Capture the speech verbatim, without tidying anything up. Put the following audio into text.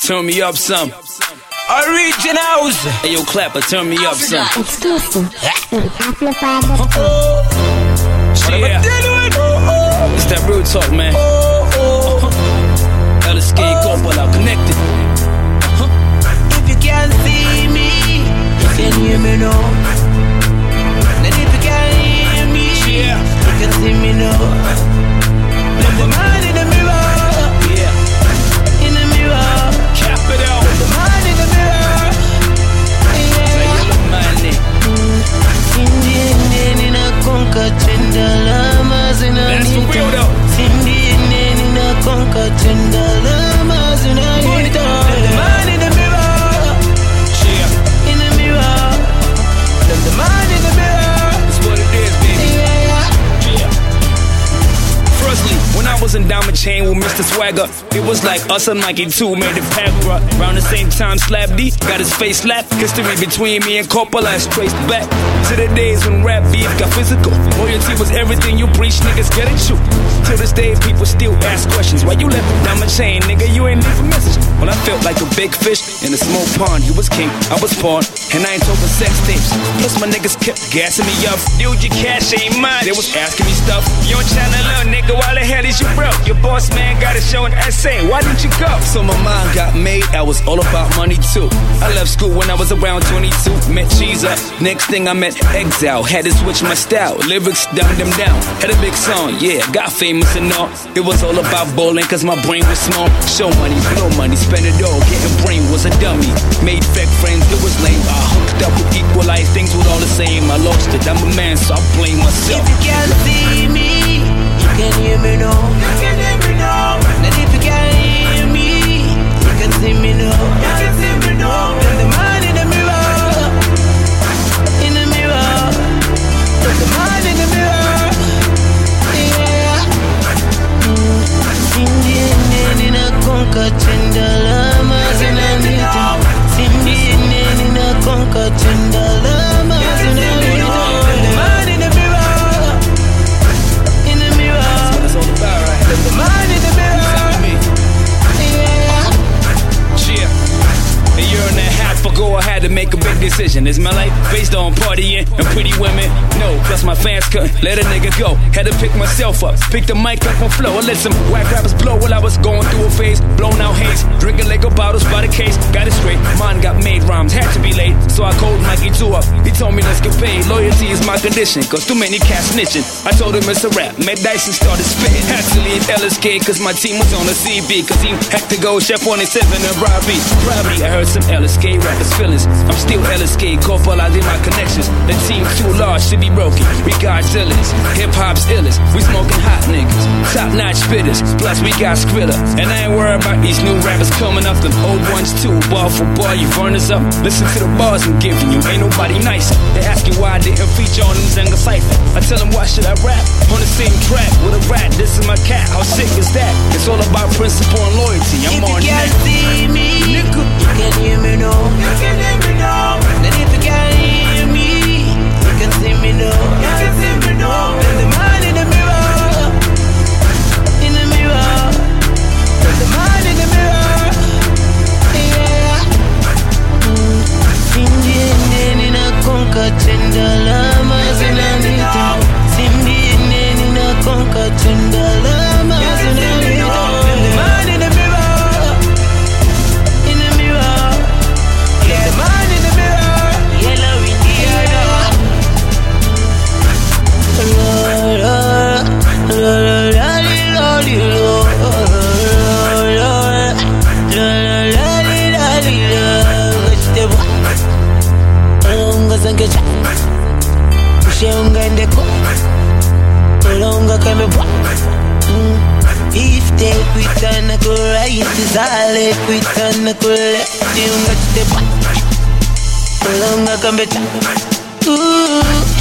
turn me up some. Originals. Hey yo, Clapper, turn me up some. Exclusive. Amplified. Yeah. It's that real talk, man. L S K Coppola connected. If you can't see me, you can hear me now. And if you can't hear me, Yeah. you can see me now. There's a man in the mirror. Yeah. In the mirror. Cap it out. There's a man in the mirror. Yeah. Money. Cindy and in a conca tenda lamas in a That's for real though. Cindy and in a conca tenda lamas in a nita. There's a man in the mirror. Yeah. In the mirror. There's a man in the mirror. That's what it is, baby. Yeah, yeah. Yeah. Firstly, when I was in Diamond Chain with Mister Swagger, it was like us and Mikey two made it pack, bruh. Around the same time, Slap D got his face slapped. History between me and Coppola is traced back to the days when rap beef got physical. Loyalty was everything you preach, niggas get it true. To this day, people still ask questions. Why you left the Diamond Chain, nigga? You ain't leave a message. When I felt like a big fish in a small pond, you was king, I was pawn, and I ain't talking sex tapes. Plus my niggas kept gassing me up. Dude, your cash ain't mine. They was asking me stuff. You don't channel up, nigga. Why the hell is you broke? Your boss man got a show in S A. Why didn't you go? So my mind got made. I was all about money too. I left school when I was around twenty-two. Met Cheese Up. Next thing I met Exile. Had to switch my style. Lyrics dumbed them down. Had a big song. Yeah, got famous and all. It was all about bowling cause my brain was small. Show money, blow money, spend it all. Getting brain was a dummy. Made fake friends, it was lame. I hooked up with Equalize. Things were all the same. I lost it. I'm a man, so I blame myself. If you can't see me, you can hear me now. You can hear me now. And if you can't hear me, you can see me now. You can see me now. There's a man in the mirror. In the mirror. There's a man in the mirror. Yeah. Cindy and in a conca tenda lamas in a nita. Cindy and in a conca tenda lamas in a nita. There's a man in the mirror. In the mirror. That's all about, right? There's a man in the mirror. Yeah. Yeah. A year and a half ago, I had to make a big decision. Is my life based on partying and pretty women? No, plus my fans couldn't let a nigga go. Had to pick myself up, pick the mic up on flow. I let some whack rappers blow while I was going through a phase. Blown out haze, drinking Lego bottles by the case. Got it straight, mine got made rhymes, had to be late. So I called Mikey two up. He told me let's get paid. Loyalty is my condition, cause too many cats snitching. I told him it's a rap, Mac Dyson started spitting. Had to leave L S K cause my team was on the C B. Cause he had to go Chef twenty-seven and Robbie. Probably I heard some L S K rappers feelings. I'm still L S K, Coppola did my connections. The team too large to be broken. We got zillions, hip hop's illest. We smoking hot niggas, top notch spitters. Plus we got Skrilla. And I ain't worried about these new rappers coming up. The old ones too, ball for ball, you burn us up. Listen to the bars I'm giving you, ain't nobody nicer. They asking why I didn't feature on them Zenga Cypher. I tell them why should I rap on the same track with a rat? This is my cat, how sick is that? It's all about principle and loyalty. I'm If on you can't that. see me, Nigga. you can hear me now. You can hear me now. And if you can't hear me, you can see me now. You can see me now. There's a man in the mirror. In the mirror. There's a man in the mirror. Yeah. Cindy and in a conca tenda lamas in a nita. Cindy and in a conca tenda lamas in a nita. There's a man in the mirror. In the mirror. There's a man in the mirror. Yellow Indiana. La la la la la la if they quit and I go right, is all they quit and I go left. You got the long I come better. Ooh.